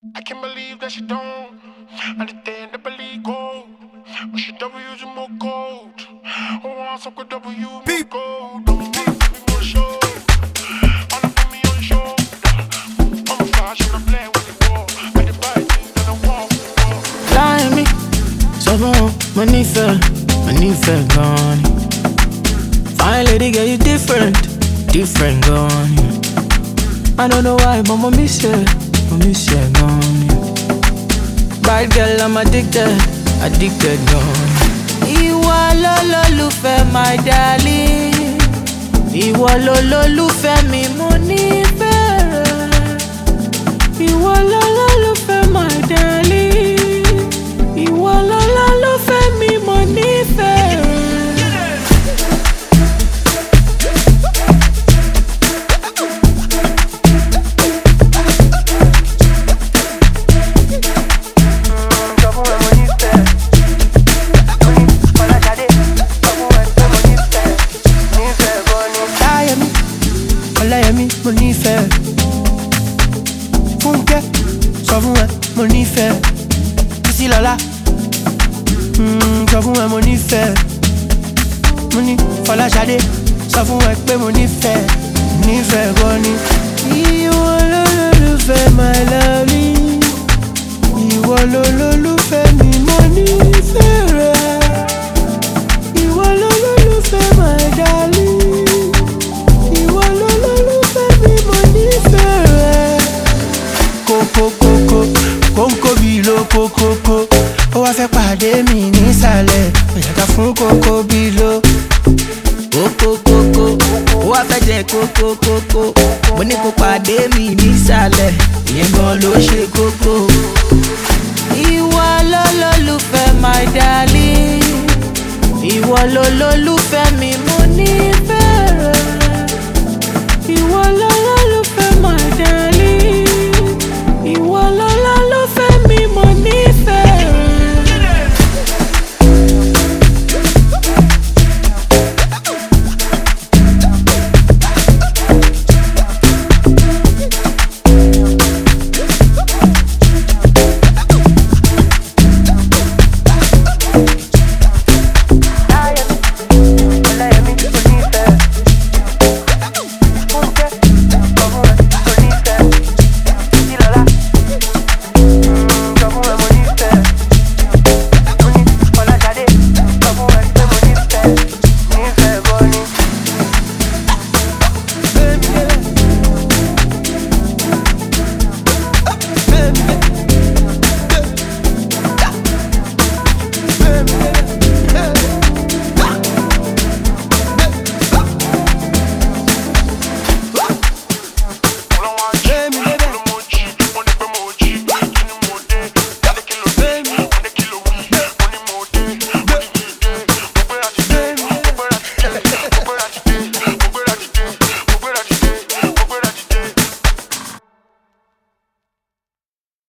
I can't believe that she don't understand the believe gold. But she W's and more gold. I want some good W more gold. Don't wanna put me on show. Wanna put me on show. I'm a fly, she wanna play with the wall. Made it by things that I want. Lie me, so bon, money fell gone. Fine lady, girl, you different gone. I don't know why, but I miss you gone. Bad girl, I'm addicted gone. Ìwọ lolólùfẹ́, my darling. Ìwọ lolólùfẹ́ mi, mo nífẹ̀ẹ́ rẹ. Ìwọ lolólùfẹ́, my darling. Ìwọ lolólùfẹ́ mi, mo nífẹ̀ẹ́ rẹ. Ọláyẹmí, mo nífẹ̀ẹ́. Fúnkẹ́, sọ fún ẹ, mo nífẹ̀ẹ́. Bísílọ́lá, sọ fún ẹ, mo nífẹ̀ẹ́. Mo ní Fọláṣadé, sọ fún ẹ pé mo nífẹ̀ẹ́ gan ni. Ìwọ lolólùfẹ́, my lovely. Ìwọ lolólùfẹ́ mi, mo nífẹ̀ẹ́ rẹ. Ìwọ lolólùfẹ́, my darling. Ìwọ lolólùfẹ́ mi, mo nífẹ̀ẹ́ rẹ. Kókókókó, kóńkó bí lo kókókó. Ó wá fẹ́ pàdé mi nísàlẹ̀, ó yàtọ̀ fún kókó bí lo. Kókókókó, ó wá fẹ́ jẹ kókókókó. Mo ní kó pàdé mi nísàlẹ̀, ìyẹn gan ló ṣe kókó. Ìwọ lolólùfẹ́, my darling. Ìwọ lolólùfẹ́ mi, mo nífẹ̀ẹ́ rẹ. Ìwọ lolólùfẹ́, my darling.